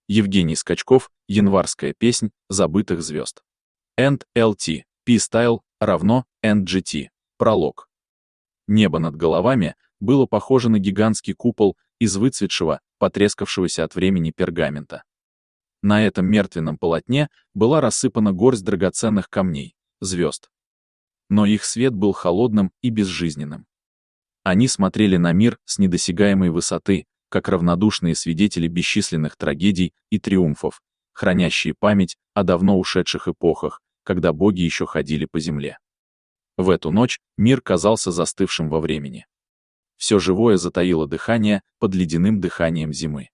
Евгений Скачков, январская песнь забытых звезд. NLT, P-Style, равно NGT, пролог. Небо над головами было похоже на гигантский купол из выцветшего, потрескавшегося от времени пергамента. На этом мертвенном полотне была рассыпана горсть драгоценных камней, звезд. Но их свет был холодным и безжизненным. Они смотрели на мир с недосягаемой высоты, как равнодушные свидетели бесчисленных трагедий и триумфов, хранящие память о давно ушедших эпохах, когда боги еще ходили по земле. В эту ночь мир казался застывшим во времени. Все живое затаило дыхание под ледяным дыханием зимы.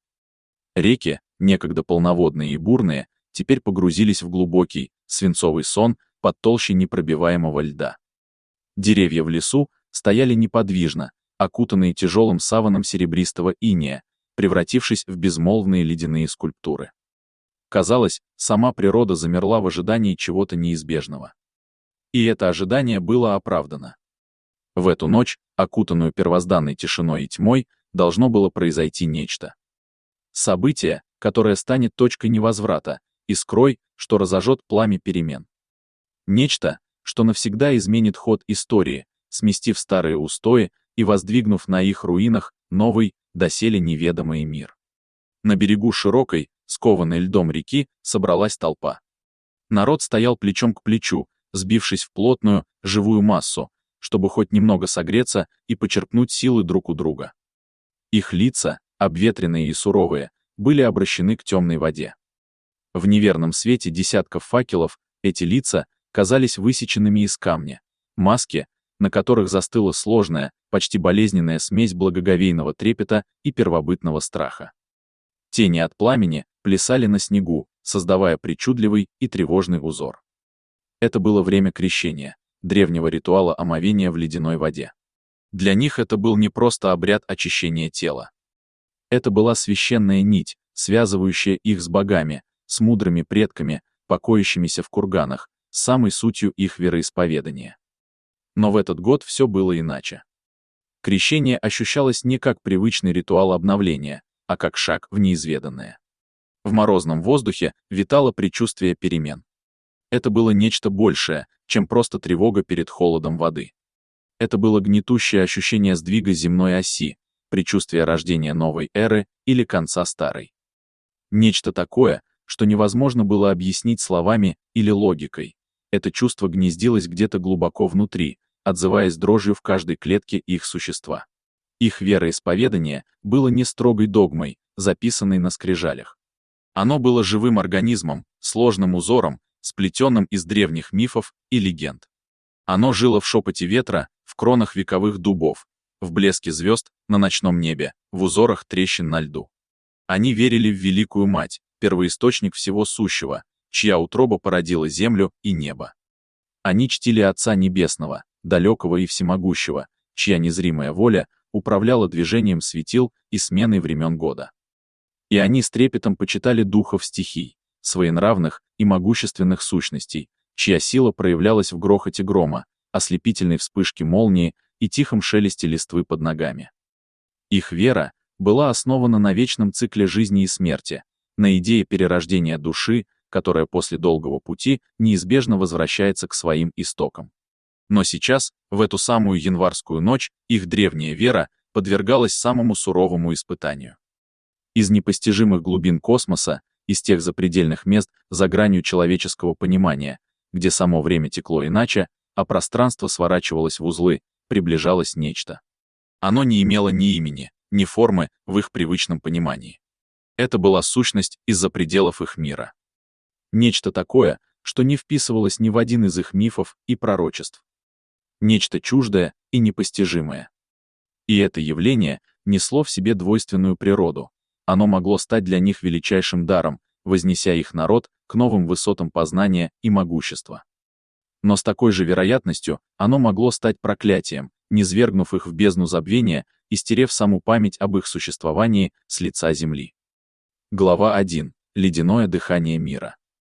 Реки, некогда полноводные и бурные, теперь погрузились в глубокий, свинцовый сон под толщей непробиваемого льда. Деревья в лесу стояли неподвижно, окутанные тяжелым саваном серебристого инея, превратившись в безмолвные ледяные скульптуры. Казалось, сама природа замерла в ожидании чего-то неизбежного. И это ожидание было оправдано. В эту ночь, окутанную первозданной тишиной и тьмой, должно было произойти нечто. Событие, которое станет точкой невозврата, искрой, что разожжет пламя перемен. Нечто, что навсегда изменит ход истории, сместив старые устои и воздвигнув на их руинах новый, доселе неведомый мир. На берегу широкой, скованной льдом реки, собралась толпа. Народ стоял плечом к плечу, сбившись в плотную, живую массу, чтобы хоть немного согреться и почерпнуть силы друг у друга. Их лица, обветренные и суровые, были обращены к темной воде. В неверном свете десятков факелов эти лица казались высеченными из камня, маски, на которых застыла сложная, почти болезненная смесь благоговейного трепета и первобытного страха. Тени от пламени плясали на снегу, создавая причудливый и тревожный узор. Это было время крещения, древнего ритуала омовения в ледяной воде. Для них это был не просто обряд очищения тела. Это была священная нить, связывающая их с богами, с мудрыми предками, покоящимися в курганах, с самой сутью их вероисповедания. Но в этот год все было иначе. Крещение ощущалось не как привычный ритуал обновления, а как шаг в неизведанное. В морозном воздухе витало предчувствие перемен. Это было нечто большее, чем просто тревога перед холодом воды. Это было гнетущее ощущение сдвига земной оси, предчувствие рождения новой эры или конца старой. Нечто такое, что невозможно было объяснить словами или логикой. Это чувство гнездилось где-то глубоко внутри, отзываясь дрожью в каждой клетке их существа. Их вероисповедание было не строгой догмой, записанной на скрижалях. Оно было живым организмом, сложным узором, сплетенным из древних мифов и легенд. Оно жило в шепоте ветра, в кронах вековых дубов, в блеске звезд на ночном небе, в узорах трещин на льду. Они верили в Великую Мать, первоисточник всего сущего, чья утроба породила землю и небо. Они чтили Отца Небесного, далекого и всемогущего, чья незримая воля управляла движением светил и сменой времен года. И они с трепетом почитали духов стихий, своенравных и могущественных сущностей, чья сила проявлялась в грохоте грома, ослепительной вспышке молнии и тихом шелесте листвы под ногами. Их вера была основана на вечном цикле жизни и смерти, на идее перерождения души, которая после долгого пути неизбежно возвращается к своим истокам. Но сейчас, в эту самую январскую ночь, их древняя вера подвергалась самому суровому испытанию. Из непостижимых глубин космоса, из тех запредельных мест за гранью человеческого понимания, где само время текло иначе, а пространство сворачивалось в узлы, приближалось нечто. Оно не имело ни имени, ни формы в их привычном понимании. Это была сущность из-за пределов их мира. Нечто такое, что не вписывалось ни в один из их мифов и пророчеств. Нечто чуждое и непостижимое. И это явление несло в себе двойственную природу. Оно могло стать для них величайшим даром, вознеся их народ к новым высотам познания и могущества. Но с такой же вероятностью оно могло стать проклятием, низвергнув их в бездну забвения и стерев саму память об их существовании с лица земли. Глава 1. Ледяное дыхание мира.